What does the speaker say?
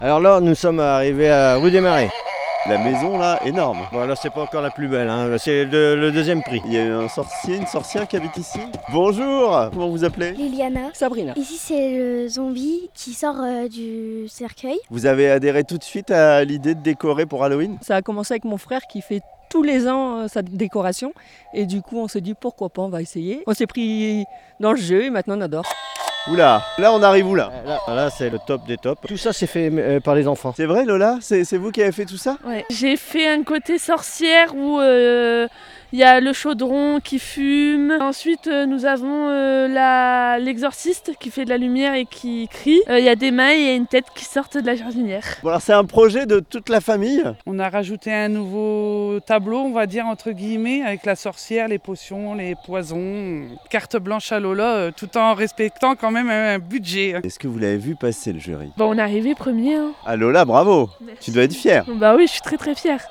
Alors là, nous sommes arrivés à rue des Marais. La maison là, énorme. Bon, là, c'est pas encore la plus belle, hein. C'est le deuxième prix. Il y a un sorcier, une sorcière qui habite ici. Bonjour, comment vous appelez? Liliana. Sabrina. Ici, c'est le zombie qui sort du cercueil. Vous avez adhéré tout de suite à l'idée de décorer pour Halloween? Ça a commencé avec mon frère qui fait tous les ans sa décoration. Et du coup, on s'est dit pourquoi pas, on va essayer. On s'est pris dans le jeu et maintenant on adore. Oula, là on arrive où là? Là, c'est le top des tops. Tout ça, c'est fait par les enfants. C'est vrai Lola? C'est vous qui avez fait tout ça? Ouais. J'ai fait un côté sorcière où il y a le chaudron qui fume. Ensuite, nous avons l'exorciste qui fait de la lumière et qui crie. Il y a des mains et il y a une tête qui sortent de la jardinière. Bon alors c'est un projet de toute la famille. On a rajouté un nouveau tableau, on va dire entre guillemets, avec la sorcière, les potions, les poisons. Carte blanche à Lola, tout en respectant quand même un budget. Est-ce que vous l'avez vu passer le jury? Bon, on est arrivé premier. Hein. Ah Lola, bravo! Merci. Tu dois être fière. Bah oui, je suis très très fière.